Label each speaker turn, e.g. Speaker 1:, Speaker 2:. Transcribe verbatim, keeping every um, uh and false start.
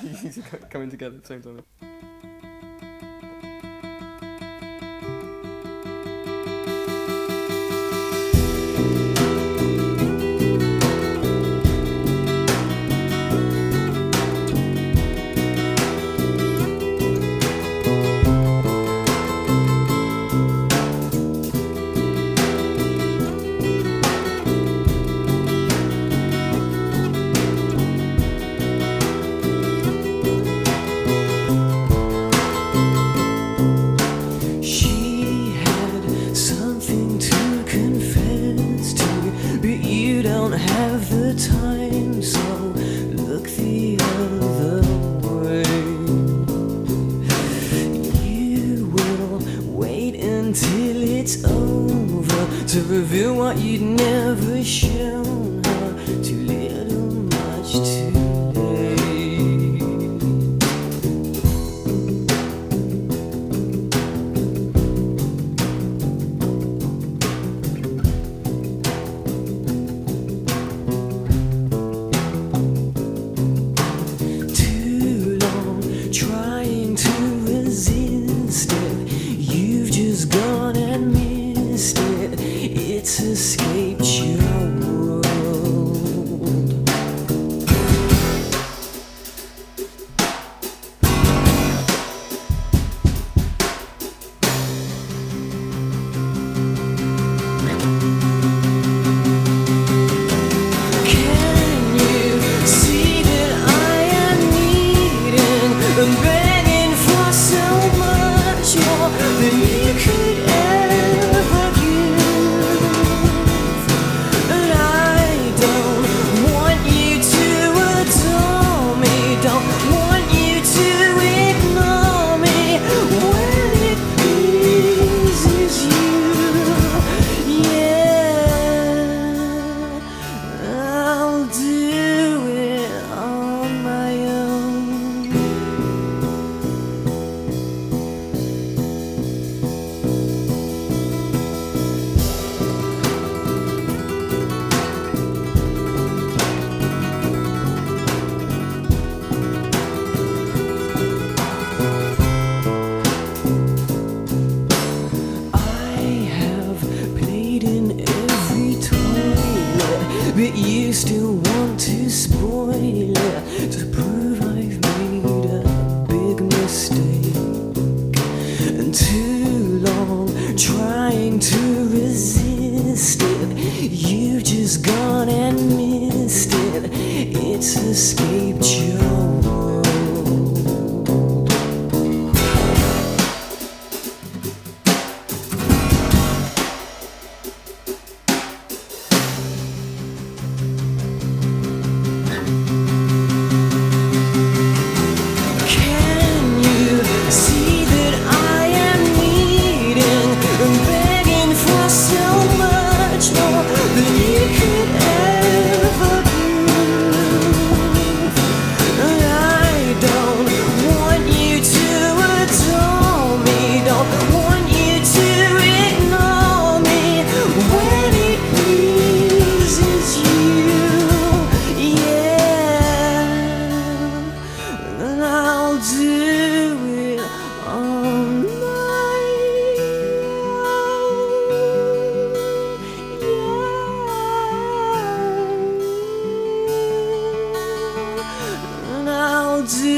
Speaker 1: coming together at the same time.
Speaker 2: Have the time, so look the other way. You will wait until it's over to reveal what you'd never shown her. Too little, much too late. Trying to resist it, you've just gone and missed it. It's escaped your world. Can you see that I am needing and begging for so much more than you could ever give? And I don't want you to adore me, don't want you to ignore me when it pleases you. Yeah, I'll do it on my own. But you still want to spoil it to prove I've made a big mistake. And too long trying to resist it, you've just gone and missed it. It's escaped your world. I'll do it on my own. Yeah. And I'll do